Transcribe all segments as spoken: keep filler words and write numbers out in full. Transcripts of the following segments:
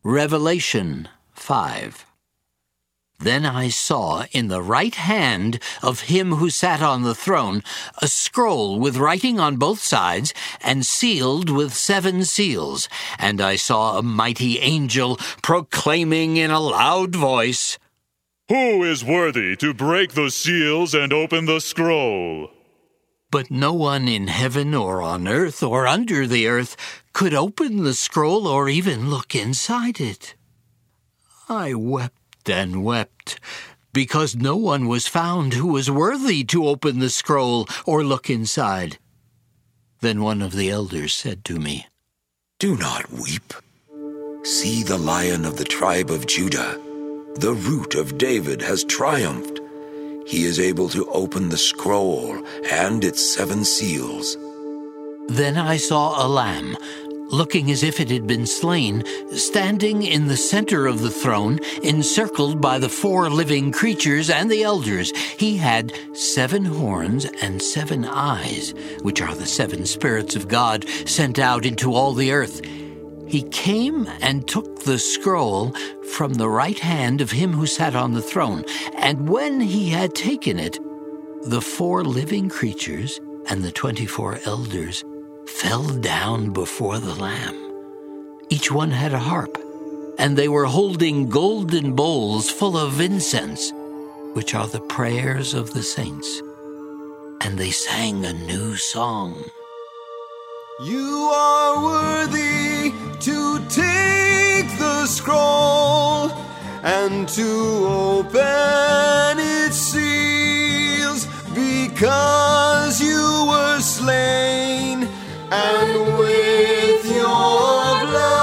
Revelation five. Then I saw in the right hand of him who sat on the throne a scroll with writing on both sides and sealed with seven seals. And I saw a mighty angel proclaiming in a loud voice, "Who is worthy to break the seals and open the scroll?" But no one in heaven or on earth or under the earth could open the scroll or even look inside it. I wept and wept, because no one was found who was worthy to open the scroll or look inside. Then one of the elders said to me, "Do not weep. See, the Lion of the tribe of Judah, the Root of David, has triumphed. He is able to open the scroll and its seven seals." Then I saw a lamb, looking as if it had been slain, standing in the center of the throne, encircled by the four living creatures and the elders. He had seven horns and seven eyes, which are the seven spirits of God sent out into all the earth. He came and took the scroll from the right hand of him who sat on the throne. And when he had taken it, the four living creatures and the twenty-four elders fell down before the Lamb. Each one had a harp, and they were holding golden bowls full of incense, which are the prayers of the saints. And they sang a new song. You are worthy to take the scroll and to open its seals, because you were slain, and with your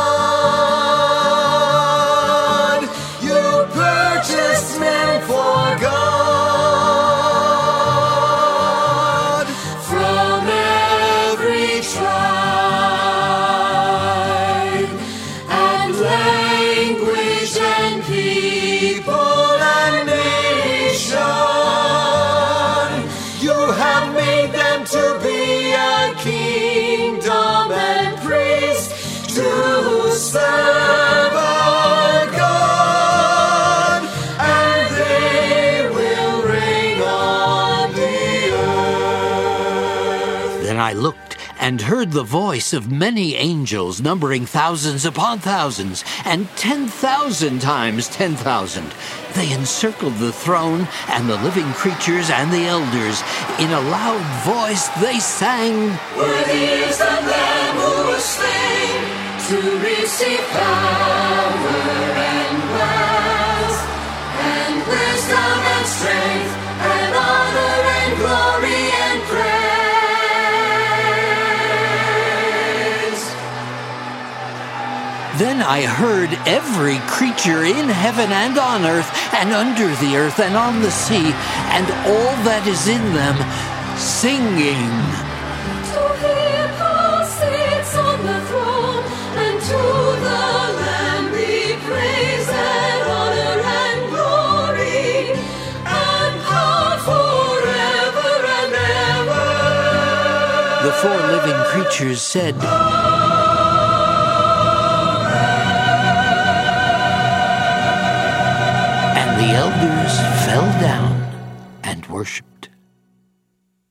blood you purchased men for God from every tribe and language and people and nation. You have made them to be a kingdom and priests to serve our God, and they will reign on the earth. Then I looked and heard the voice of many angels, numbering thousands upon thousands, and ten thousand times ten thousand. They encircled the throne and the living creatures and the elders. In a loud voice they sang, "Worthy is the Lamb who was slain to receive power and wealth, and wisdom and strength, and honor and glory and praise." Then I heard every creature in heaven and on earth and under the earth and on the sea and all that is in them singing, To him who sits on the throne, and to the Lamb be praise and honor and glory, and power forever and ever. The four living creatures said, and the elders fell down and worshipped.